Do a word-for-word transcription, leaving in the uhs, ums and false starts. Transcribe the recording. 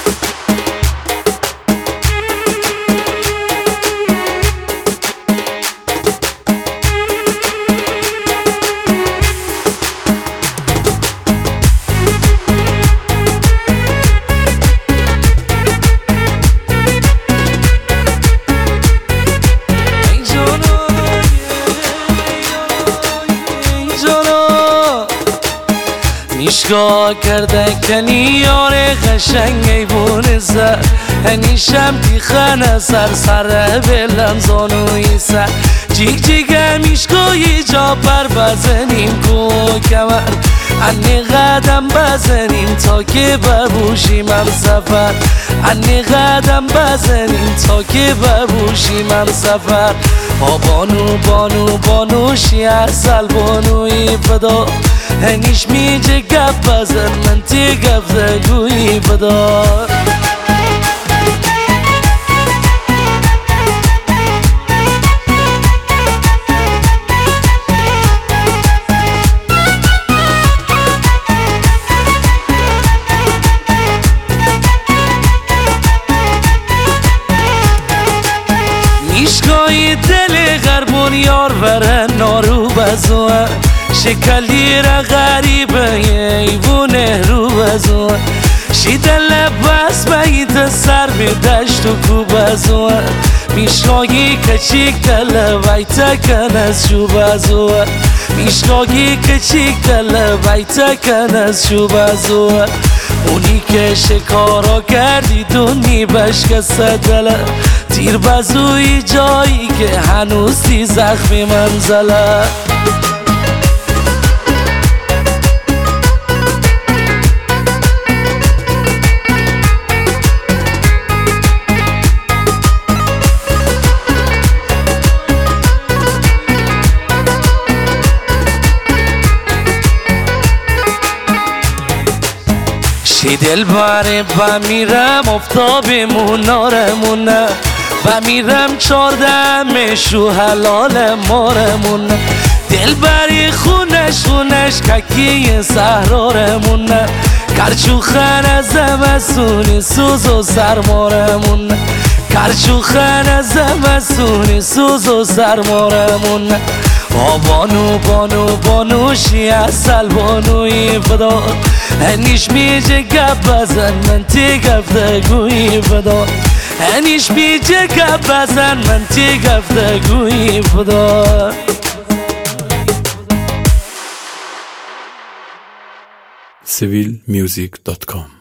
میشگاه کرده کنی یار قشنگ ایبون زر هنیشم تیخنه سر سر بلم زانوی سر جیگ جیگه میشگاهی جا پر بزنیم کو کمر انی قدم بزنیم تا که ببوشیم هم سفر انی قدم بزنیم تا که ببوشیم هم سفر آ بانو بانو بانوشی اصل بانوی فدا هنیش میجه گپ بزن من تی گپ زگوی بدار میشگاهی دل غربون یار ورن نارو بزوه شکلی را غریبه ایوونه رو بزوه شیده لباس باید سر به دشت و کو بزوه میشگاهی کچیک دل ویتا کن از شو بزوه میشگاهی کچیک دل ویتا کن از شو بزوه اونی که شکارا کردی دونی بشکسته دل تیر بزوی جایی که هنوز تی زخمی منزله شی دل باره بمیرم افتابمون نارمونه بمیرم چاردمش و حلال مارمونه دل بری خونش خونش ککی سهرارمونه کرچوخن از زمستونی سوز و سرمارمونه کرچوخن از زمستونی سوز و سرمارمونه آ بانو بانو بانوشی اصل بانوی فدا هنیش میجه گپ بزن من تی گپ دگوی فدا هنیش میجه گپ بزن من تی گپ دگوی فدا سیویل میوزیک دات کام